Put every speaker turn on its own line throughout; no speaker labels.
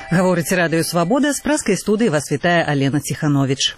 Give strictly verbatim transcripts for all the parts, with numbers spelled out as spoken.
Гаворыць радыё «Свабода», з праскай студыі вас вітае Алена Ціхановіч.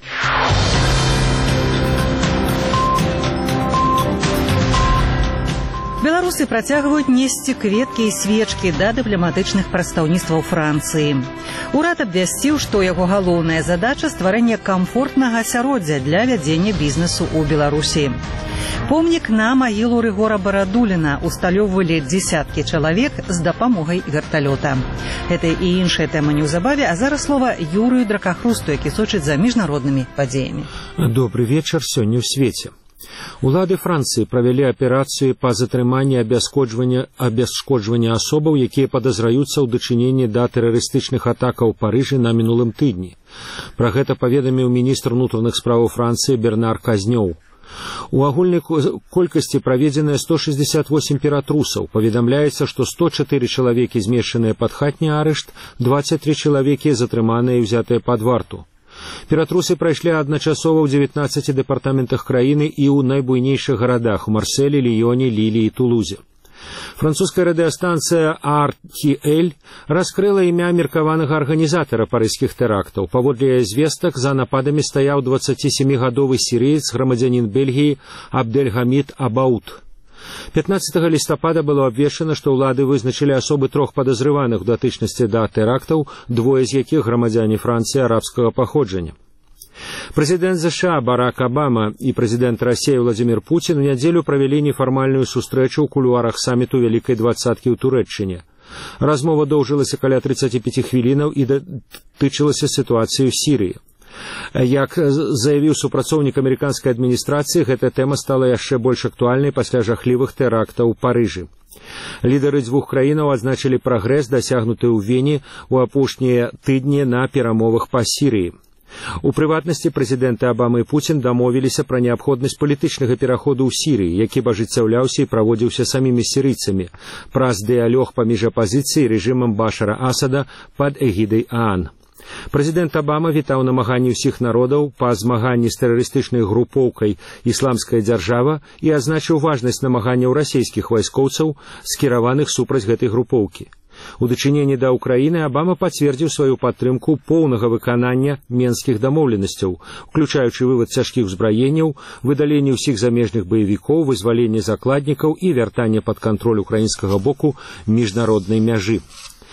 Беларусы працягваюць несці кветкі і свечкі да дыпламатычных прадстаўніцтваў Францыі. Урад абвясціў, што яго галоўная задача – стварэнне камфортнага асяроддзя для вядзення бізнесу ў Беларусі. Помнік на магілу Рыгора Барадуліна усталёўвалі дзесяткі чалавек з дапамогай верталёта. Гэта і іншая тэма неўзабаве, а зараз слова Юрыю Дракахрусту, які сочыць за міжнароднымі падзеямі.
Добрый вечар сёння ў свеце. Улады Францыі правялі аперацыю па затрыманні абяскоджвання абясшкоджвання асобаў, якія падазраюцца ў дачыненні да тэрарыстычных атакаў у Парыжы на мінулым тыдні. Пра гэта паведаміў міністр унутраных спраў Францыі Бернар Казнёў. У агульнай колькасці праведзеныя сто шэсцьдзесят восемь ператрусаў. Паведамляецца, што сто чатыры чалавекі змешчаныя пад хатні арышт, дваццаць тры чалавекі затрыманыя і ўзятыя пад варту. Ператрусы прайшлі адначасова ў дзевятнаццаці дэпартаментах краіны і ў найбуйнейшых гарадах у Марселі, Ліёне, Лілі і Тулузе. Французская радыёстанцыя ар ти эль раскрыла імя меркаванага арганізатара парыжскіх тэрактаў. Паводле звестак, за нападамі стаяў дваццацісямігадовы сірыец, грамадзянін Бельгіі Абдэльгамід Абаут. пятнаццатага лістапада было абвешчана, што ўлады вызначылі асобы трох падазрываных у датычнасці да тэрактаў, двое з якіх грамадзяне Францыі арабскага паходжання. Прэзідэнт ЗША Барак Абама і прэзідэнт Расіі Владзімір Пуцін у нядзелю правялі нефармальную сустрэчу ў кулуарах саміту Вялікай двадцаткі ў Турэччыне. Размова доўжылася каля трыццаці пяці хвілінаў і датычылася сітуацыі ў Сірыі. Як заявіў супрацоўнік амерыканскай адміністрацыі, гэта тэма стала яшчэ больш актуальнай пасля жахлівых тэрактаў у Парыжы. Лідары дзвюх краінаў адзначылі прагрэс, дасягнуты ў Вене ў апошнія тыдні на перамовах па Сірыі. У прыватнасці прэзідэнты Абама і Пуцін дамовіліся пра неабходнасць палітычнага пераходу ў Сірыі, які б ажыццяўляўся і праводзіўся самімі сірыйцамі праз дыялог паміж апазіцыяй і рэжымам Башара Асада пад эгідай ААН. Прэзідэнт Абама вітаў намаганні ўсіх народаў па змаганні з тэрарыстычнай групоўкай «Ісламская дзяржава» і адзначыў важнасць намаганняў расійскіх вайскоўцаў, скіраваных супраць гэтай групоўкі. У дачыненні да Ўкраіны Абама пацвердзіў сваю падтрымку поўнага выканання менскіх дамоўленасцяў, уключаючы вывад цяжкіх узбраенняў, выдаленне ўсіх замежных баевікоў, вызваленне закладнікаў і вяртанне пад кантроль украінскага боку міжнароднай мяжы.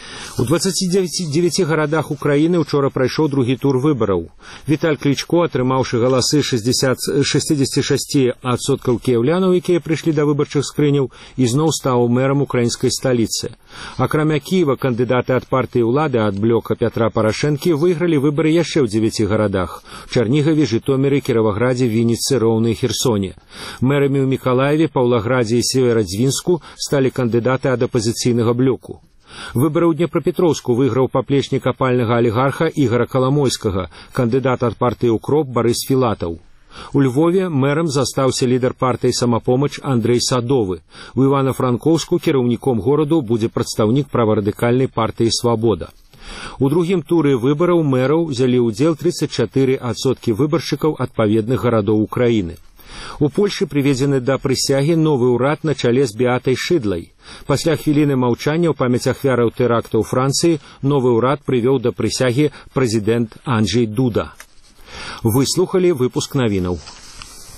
У дваццаці дзевяці гарадах Украіны учора прайшоў другі тур выбараў. Віталь Клічко, атрымаўшы галасы шэсцьдзесят шэсць адсоткаў кіяўлянаў, якія прыйшлі да выбарчых скрыняў, ізноў стаў мэрам украінскай сталіцы. Акрамя Кіева, кандыдаты ад партыі ўлады ад блока Пятра Парашэнкі выйгралі выбары яшчэ ў дзевяці гарадах – Чарнігаве, Жытоміры, Кіраваградзе, Вінніцы, Роўны і Херсоне. Мэрамі ў Мікалаеве, Паўлаградзе і Северадзвінску сталі кандыдаты ад апазіцыйнага блоку. Выбары ў Днепрапетроўску выйграў паплечнік апальнага алігарха Ігара Каламойскага, кандыдат ад партыі «Укроп» Барыс Філатаў. У Львове мэрам застаўся лідар партыі «Самапомач» Андрэй Садовы. У Івана-Франкоўску кіраўніком гораду будзе прадстаўнік праварадыкальнай партыі «Свабода». У другім туры выбараў мэраў узялі ўдзел трыццаць чатыры адсоткі выбаршчыкаў адпаведных гарадоў Украіны. У Польшы прыведзены да прысягі новы ўрад на чале з Беатай Шыдлай. Пасля хвіліны маўчання ў памяць ахвяраў тэрактаў Францыі новы ўрад прывёў да прысягі прэзідэнт Анджэй Дуда. Вы слухалі выпуск навінаў.